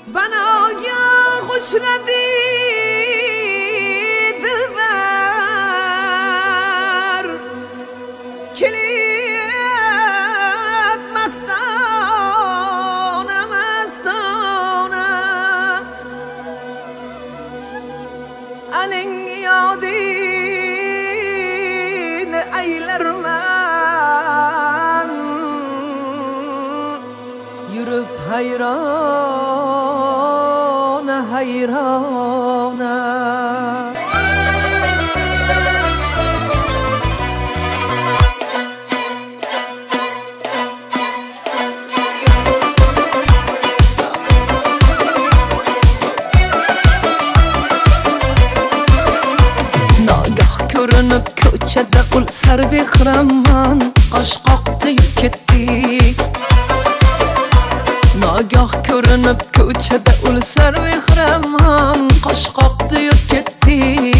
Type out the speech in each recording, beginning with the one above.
bana ya hoşradi dilber kelib mastona mastona aling yodini aylarman yürüp hayrana hayrana Nagah ko'rinib ko'chada ul sarvehraman qosh qoqtib ketdi Nagah ko'rinib ko'chada ul sarvehraman qosh qoqtib ketdi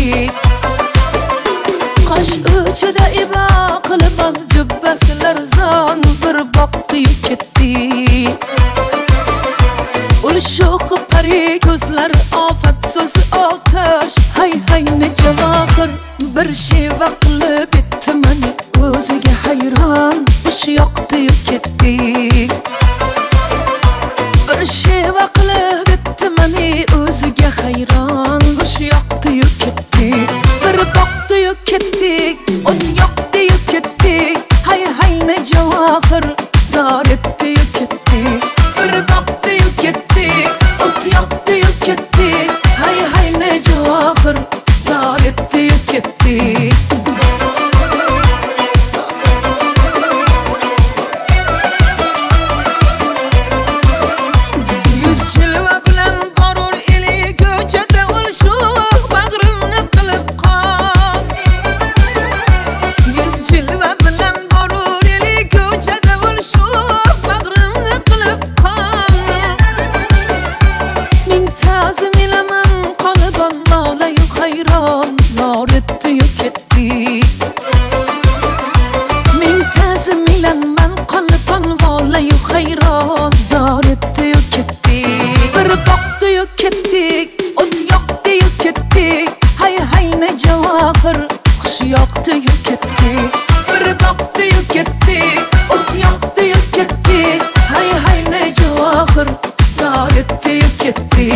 Qosh uchida ibo qilib ol jubbasilar zon bir boqtib ketdi Ul sho'x pari ko'zlar ofat so'zi otash hay hay ne javohir bir sheva qilib etdi mani o'ziga hayron ush yoqtib ketdi bir sheva qilib etdi mani o'ziga hayron ush yoqtib ketdi bir boqtib ketdi o't yoqtib ketdi hay hay ne javohir zor etdi ketdi bir boqtib ketdi o't yoqtib ketdi hay hay ne javohir zor etdi ketdi zor etdi ketdi Min ta'zim bilan man qalban volayu hayron zor etdi ketdi bir boqdi ketdi o't yoqdi ketdi hay hay ne javohir xush yoqdi ketdi bir boqdi ketdi o't yoqdi ketdi hay hay ne javohir zor etdi ketdi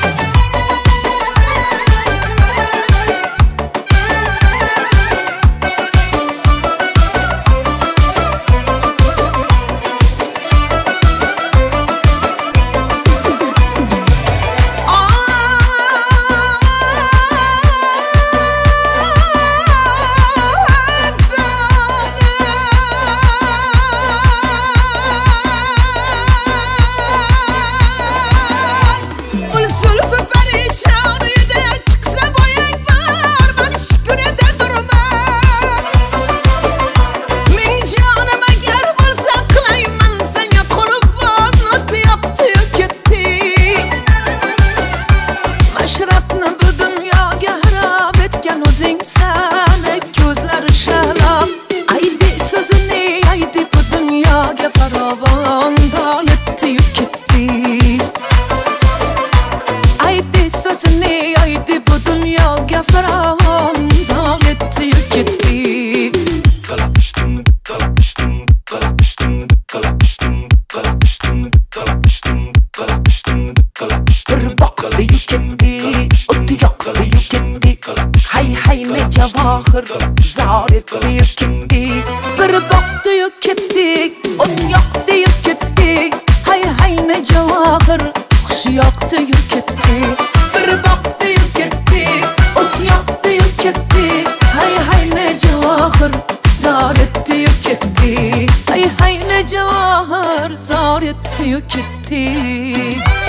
javohir zor etdi ketdi bir boqdi ketdi o't yoqdi ketdi hay hay ne javohir xush yoqdi ketdi bir boqdi ketdi o't yoqdi ketdi hay hay ne javohir zor etdi ketdi hay hay ne javohir zor etdi ketdi